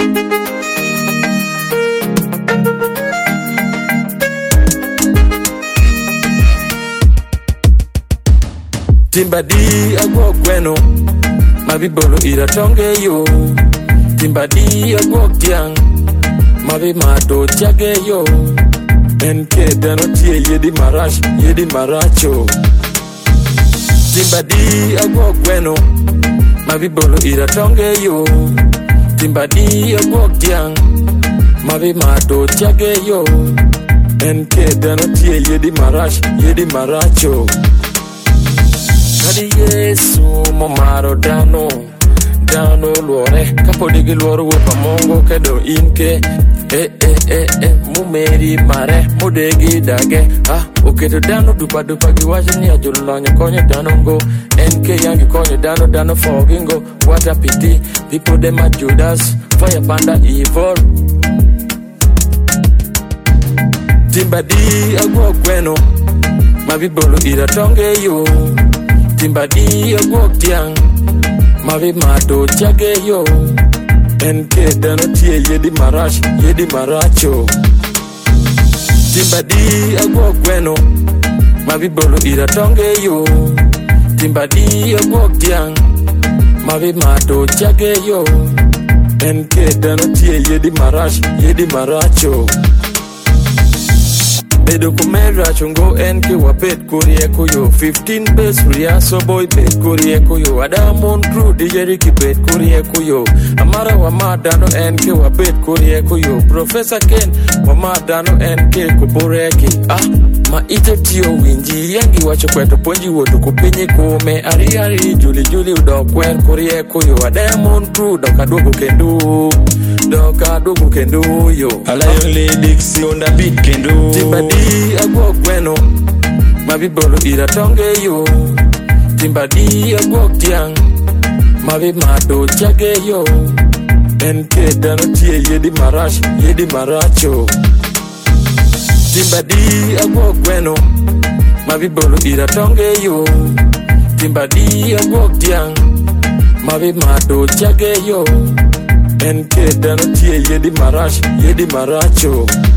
Timbadi agwo gweno mabibolo ira tonge yo. Timbadi agwo tiang mabi mato tiage yo. NK dano tie yedi maracho. Timbadi agwo gweno mabibolo ira tonge yo. Timbadi agwo tiang mabi mato tiage yo. NK dano tie yedi maracho. Kadi Yesu momaro dano luore kapodigi luoro wupa mongo kedo inke mumeri mare modegi dage oketo dano dupa giwacho ni ajolonyo konyo dano go NK yangi konyo dano fogingo what a pity people them are Judas fire panda evil. Timbadi agwo gweno mabibolo ira tonge yo. Timbadi agwo tiang mabi mato tiage yo. NK dano tie yedi maracho. Timbadi agwo gweno mabibolo ira tonge yo. Timbadi agwo tiang mabi mato tiage yo. NK dano tie yedi maracho. Bedo kumera chungo NK wapet kurieko yo. 15 base riaso boy bet kurieko yo. Adamon crew DJ Ricky bet kurieko yo. Amara wamadano NK wapet kurieko yo. Professor Ken wamadano NK kuboreki. Ma ite tiyo winji yangi wacho kweto ponji woto kupinyi kume. Ari juli udokwer kurieko yo. Adamon crew doka dogo kendo yo. Alayo Dixie on the beat kendo. Timbadi agwo gweno mabibolo ira tonge yo. Timbadi agwo tiang mabi mato tiage yo. NK dano tie yedi maracho. Timbadi agwo gweno mabibolo ira tonge yo. Timbadi agwo tiang mabi mato tiage yo. NK dano tie yedi maracho.